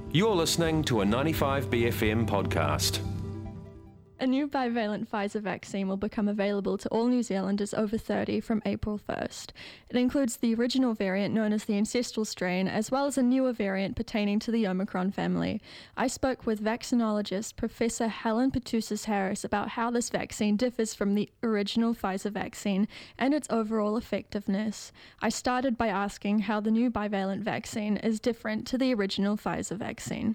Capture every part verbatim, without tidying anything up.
You're listening to a ninety-five B F M podcast. A new bivalent Pfizer vaccine will become available to all New Zealanders over thirty from April first. It includes the original variant known as the ancestral strain, as well as a newer variant pertaining to the Omicron family. I spoke with vaccinologist Professor Helen Petousis-Harris about how this vaccine differs from the original Pfizer vaccine and its overall effectiveness. I started by asking how the new bivalent vaccine is different to the original Pfizer vaccine.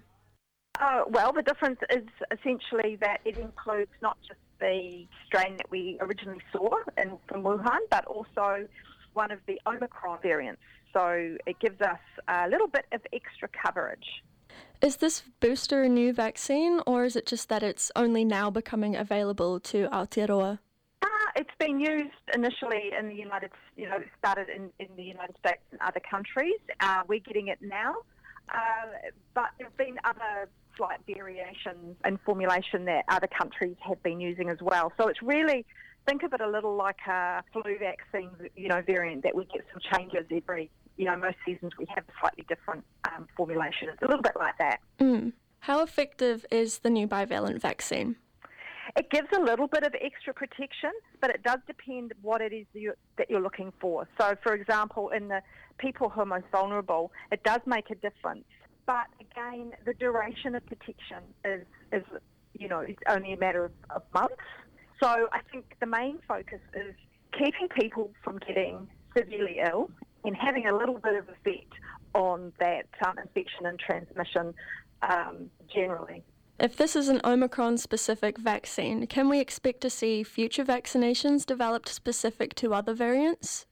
Uh, well, the difference is essentially that it includes not just the strain that we originally saw in, from Wuhan, but also one of the Omicron variants. So it gives us a little bit of extra coverage. Is this booster a new vaccine, or is it just that it's only now becoming available to Aotearoa? Uh, it's been used initially in the United, you know, it started in, in the United States and other countries. Uh, we're getting it now, uh, but there have been other slight variations in formulation that other countries have been using as well. So it's really, think of it a little like a flu vaccine, you know, variant that we get some changes every, you know, most seasons we have a slightly different um, formulation. It's a little bit like that. Mm. How effective is the new bivalent vaccine? It gives a little bit of extra protection, but it does depend what it is that you're, that you're looking for. So, for example, in the people who are most vulnerable, it does make a difference. But again, the duration of protection is, is you know, it's only a matter of, of months. So I think the main focus is keeping people from getting severely ill and having a little bit of effect on that um, infection and transmission um, generally. If this is an Omicron-specific vaccine, can we expect to see future vaccinations developed specific to other variants?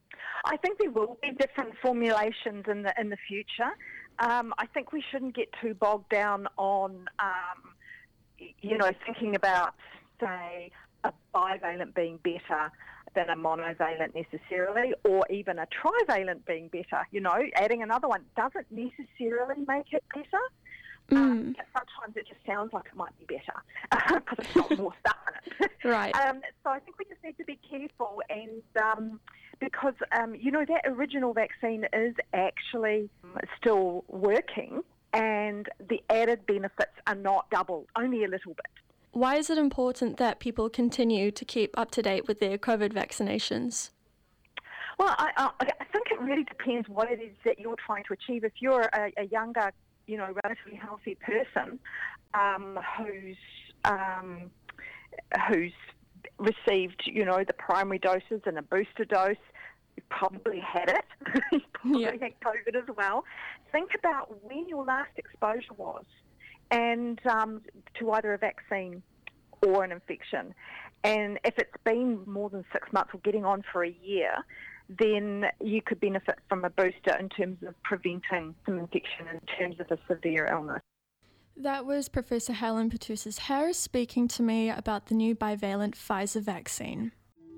I think there will be different formulations in the in the future. Um, I think we shouldn't get too bogged down on, um, you know, thinking about, say, a bivalent being better than a monovalent necessarily, or even a trivalent being better. You know, adding another one doesn't necessarily make it better. Mm. Um, sometimes it just sounds like it might be better because it's got more stuff in it. Right. Um, so I think we just need to be careful, and um, because um, you know that original vaccine is actually still working, and the added benefits are not double, only a little bit. Why is it important that people continue to keep up to date with their COVID vaccinations? Well, I, I, I think it really depends what it is that you're trying to achieve. If you're a, a younger, you know, relatively healthy person um, who's um, who's received, you know, the primary doses and a booster dose, you probably had it. You probably yeah. had COVID as well. Think about when your last exposure was, and um, to either a vaccine or an infection. And if it's been more than six months or getting on for a year, then you could benefit from a booster in terms of preventing some infection in terms of a severe illness. That was Professor Helen Petousis-Harris speaking to me about the new bivalent Pfizer vaccine.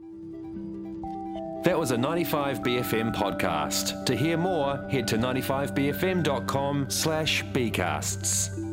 That was a ninety-five B F M podcast. To hear more, head to ninety-five b f m dot com slash bcasts.